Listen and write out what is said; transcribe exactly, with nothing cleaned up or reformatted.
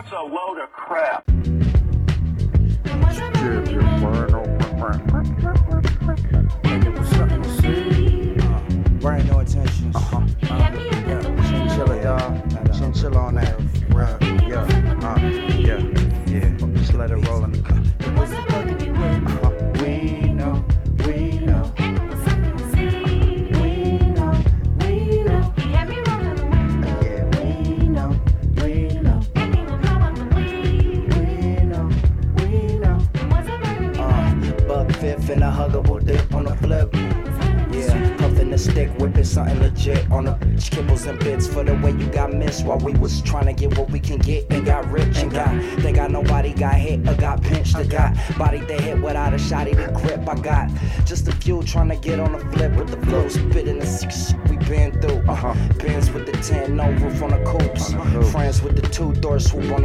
That's a load of crap. Brain no intentions. Uh-huh. Uh, yeah. Chinchilla, dog. Chinchilla on that. Right. Yeah. Uh, yeah. Yeah. Just let it roll in the car. Uh-huh. We know. We know. Fifth and a huggable dip on the flip. Yeah, puffin' the stick, whipping something legit on the bitch. Kibbles and bits for the way you got missed while we was trying to get what we can get and got rich and got. They got nobody got hit or got pinched or got body they hit without a shot even grip. I got just a few trying to get on the flip with the flow, spitting the six shit we been through. Uh-huh. Bands with the ten, no roof on the coops. Friends with the two doors swoop on the